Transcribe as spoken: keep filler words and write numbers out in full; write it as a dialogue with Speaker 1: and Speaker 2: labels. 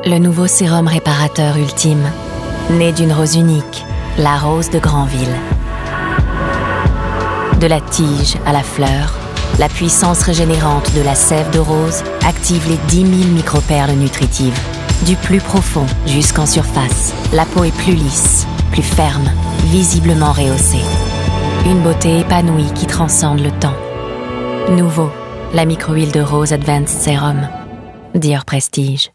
Speaker 1: Le nouveau sérum réparateur ultime, né d'une rose unique, la rose de Granville. De la tige à la fleur, la puissance régénérante de la sève de rose active les dix mille microperles nutritives. Du plus profond jusqu'en surface, la peau est plus lisse, plus ferme, visiblement rehaussée. Une beauté épanouie qui transcende le temps. Nouveau, la micro-huile de rose Advanced Serum, Dior Prestige.